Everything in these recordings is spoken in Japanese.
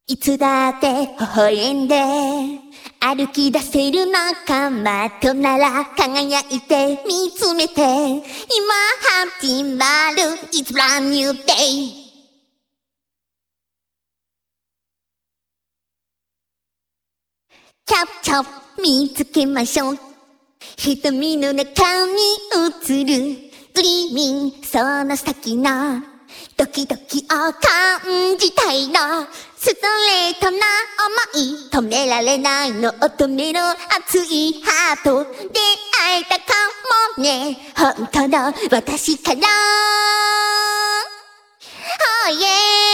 いつだって微笑んで歩き出せる仲間となら輝いて見つめて今始まる It's brand new day チャッチャッ見つけましょう瞳の中に映るグリーミンその先のドキドキを感じたいのストレートな想い止められないの乙女の熱いハート出会えたかもね本当の私から Oh yeah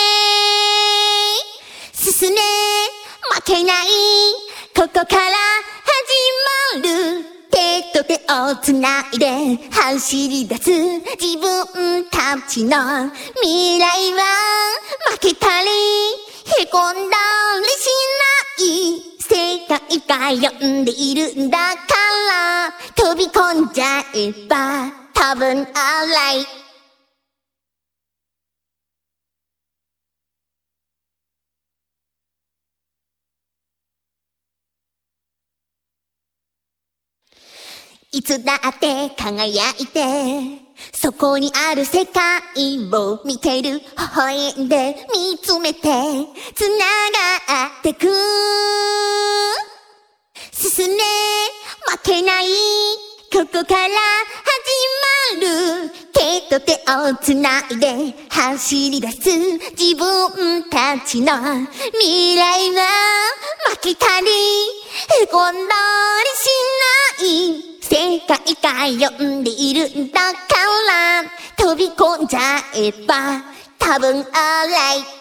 進め負けないここから始まる手と手をつないで走り出す自分たちの未来は負けたりへこんだりしない世界が呼んでいるんだから飛び込んじゃえば多分 alrightいつだって輝いてそこにある世界を見てる微笑んで見つめてつながってく進め負けないここから始まる手と手をつないで走り出す自分たちの未来は負けたりへこんだりしない世界が呼んでいるんだから飛び込んじゃえば多分 alright